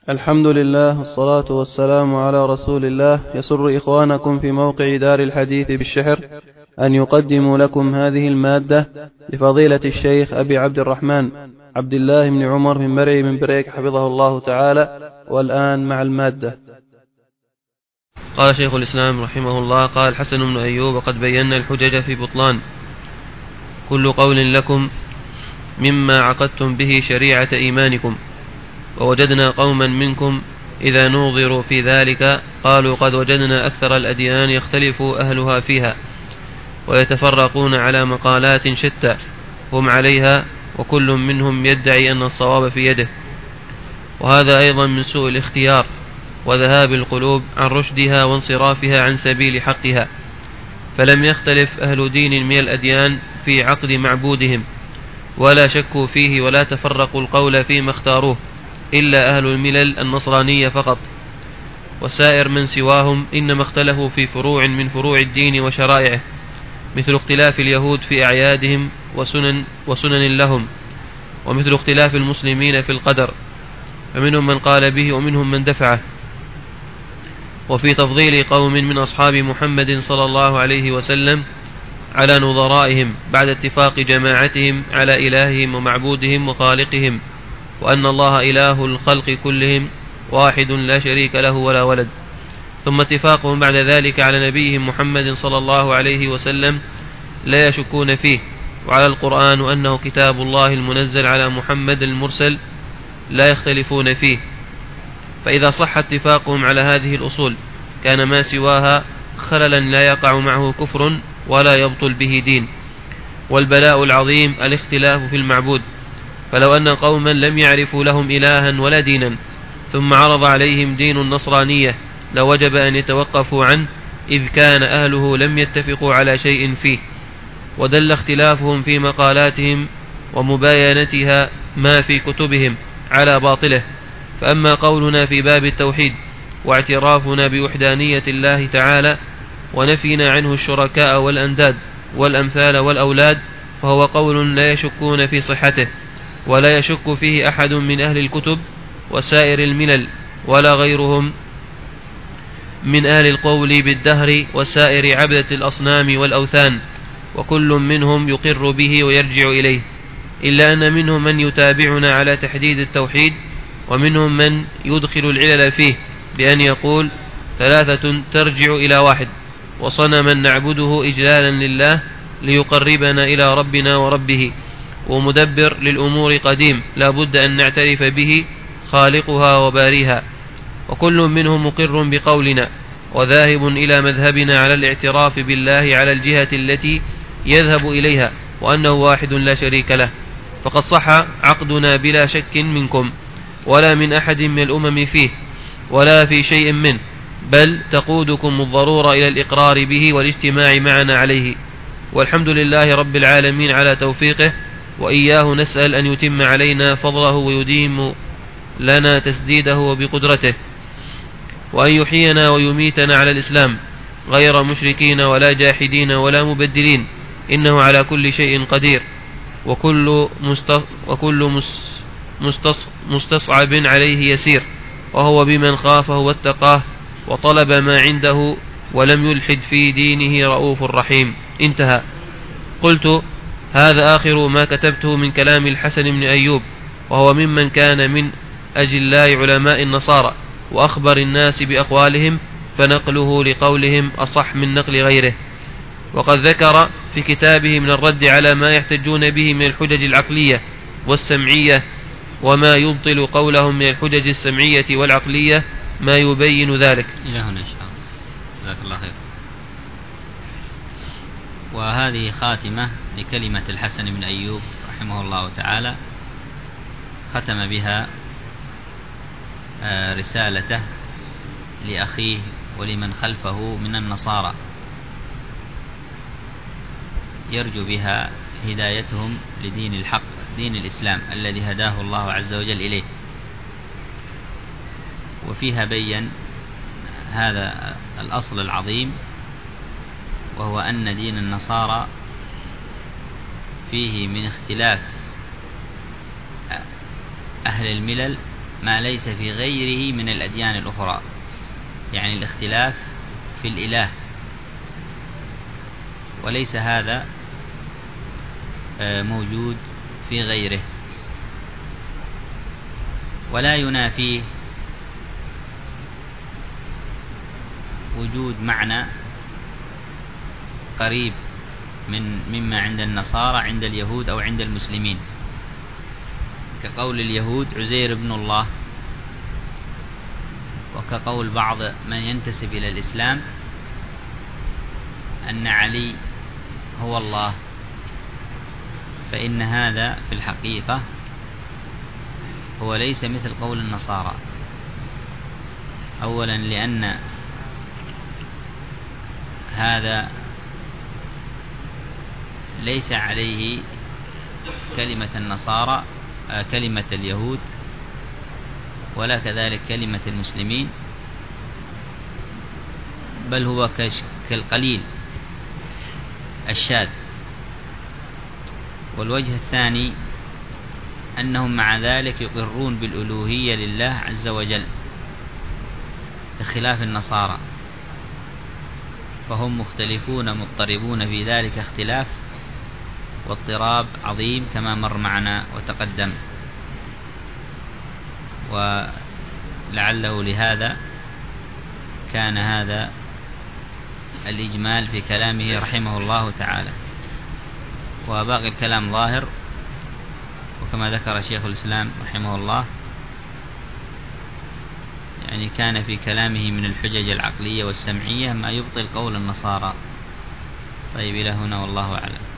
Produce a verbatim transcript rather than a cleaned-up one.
الحمد لله والصلاة والسلام على رسول الله. يسر إخوانكم في موقع دار الحديث بالشحر أن يقدموا لكم هذه المادة لفضيلة الشيخ أبي عبد الرحمن عبد الله بن عمر بن مرعي بن بريك حفظه الله تعالى. والآن مع المادة. قال شيخ الإسلام رحمه الله: قال الحسن بن أيوب: قد بينا الحجج في بطلان كل قول لكم مما عقدتم به شريعة إيمانكم، ووجدنا قوما منكم إذا نوظروا في ذلك قالوا قد وجدنا أكثر الأديان يختلف أهلها فيها ويتفرقون على مقالات شتى هم عليها، وكل منهم يدعي أن الصواب في يده. وهذا أيضا من سوء الاختيار وذهاب القلوب عن رشدها وانصرافها عن سبيل حقها، فلم يختلف أهل دين من الأديان في عقد معبودهم ولا شكوا فيه ولا تفرقوا القول فيما اختاروه إلا أهل الملل النصرانية فقط، وسائر من سواهم إنما اختلفوا في فروع من فروع الدين وشرائعه، مثل اختلاف اليهود في أعيادهم وسنن, وسنن لهم، ومثل اختلاف المسلمين في القدر، فمنهم من قال به ومنهم من دفعه، وفي تفضيل قوم من أصحاب محمد صلى الله عليه وسلم على نظرائهم بعد اتفاق جماعتهم على إلههم ومعبودهم وخالقهم، وأن الله إله الخلق كلهم واحد لا شريك له ولا ولد، ثم اتفاقهم بعد ذلك على نبيهم محمد صلى الله عليه وسلم لا يشكون فيه، وعلى القرآن وأنه كتاب الله المنزل على محمد المرسل لا يختلفون فيه. فإذا صح اتفاقهم على هذه الأصول كان ما سواها خللا لا يقع معه كفر ولا يبطل به دين. والبلاء العظيم الاختلاف في المعبود، فلو أن قوما لم يعرفوا لهم إلها ولا دينا ثم عرض عليهم دين النصرانية لوجب أن يتوقفوا عنه، إذ كان أهله لم يتفقوا على شيء فيه، ودل اختلافهم في مقالاتهم ومباينتها ما في كتبهم على باطله. فأما قولنا في باب التوحيد واعترافنا بوحدانية الله تعالى ونفينا عنه الشركاء والأنداد والأمثال والأولاد، فهو قول لا يشكون في صحته ولا يشك فيه أحد من أهل الكتب وسائر الملل ولا غيرهم من أهل القول بالدهر وسائر عبدة الأصنام والأوثان، وكل منهم يقر به ويرجع إليه، إلا أن منهم من يتابعنا على تحديد التوحيد، ومنهم من يدخل العلل فيه بأن يقول ثلاثة ترجع إلى واحد، وصنما نعبده إجلالا لله ليقربنا إلى ربنا وربه، ومدبر للأمور قديم لا بد أن نعترف به خالقها وباريها، وكل منهم مقر بقولنا وذاهب إلى مذهبنا على الاعتراف بالله على الجهة التي يذهب إليها، وأنه واحد لا شريك له. فقد صح عقدنا بلا شك منكم ولا من أحد من الأمم فيه ولا في شيء منه، بل تقودكم الضرورة إلى الإقرار به والاجتماع معنا عليه، والحمد لله رب العالمين على توفيقه، وإياه نسأل أن يتم علينا فضله ويديم لنا تسديده وبقدرته، وأن يحيينا ويميتنا على الإسلام غير مشركين ولا جاحدين ولا مبدلين، إنه على كل شيء قدير، وكل, مست... وكل مستص... مستصعب عليه يسير، وهو بمن خافه واتقاه وطلب ما عنده ولم يلحد في دينه رؤوف رحيم. انتهى. قلت: هذا آخر ما كتبته من كلام الحسن بن أيوب، وهو ممن كان من أجلاء علماء النصارى وأخبر الناس بأقوالهم، فنقله لقولهم أصح من نقل غيره. وقد ذكر في كتابه من الرد على ما يحتجون به من الحجج العقلية والسمعية وما يبطل قولهم من الحجج السمعية والعقلية ما يبين ذلك. إلى هنا إن شاء الله. جزاك الله خير. وهذه خاتمة لكلمة الحسن بن أيوب رحمه الله تعالى، ختم بها رسالته لأخيه ولمن خلفه من النصارى، يرجو بها هدايتهم لدين الحق، دين الإسلام الذي هداه الله عز وجل إليه. وفيها بين هذا الأصل العظيم، وهو أن دين النصارى فيه من اختلاف أهل الملل ما ليس في غيره من الأديان الأخرى، يعني الاختلاف في الإله، وليس هذا موجود في غيره. ولا ينافيه وجود معنى قريب من مما عند النصارى عند اليهود أو عند المسلمين، كقول اليهود عزير ابن الله، وكقول بعض من ينتسب إلى الإسلام أن علي هو الله. فإن هذا في الحقيقة هو ليس مثل قول النصارى، أولا لأن هذا ليس عليه كلمة النصارى كلمة اليهود، ولا كذلك كلمة المسلمين، بل هو كالقليل الشاذ. والوجه الثاني أنهم مع ذلك يقرون بالألوهية لله عز وجل بخلاف النصارى، فهم مختلفون مضطربون في ذلك اختلاف واضطراب عظيم كما مر معنا وتقدم. ولعله لهذا كان هذا الإجمال في كلامه رحمه الله تعالى، وباقي الكلام ظاهر، وكما ذكر شيخ الإسلام رحمه الله يعني كان في كلامه من الحجج العقلية والسمعية ما يبطل قول النصارى. طيب إلى هنا والله أعلم.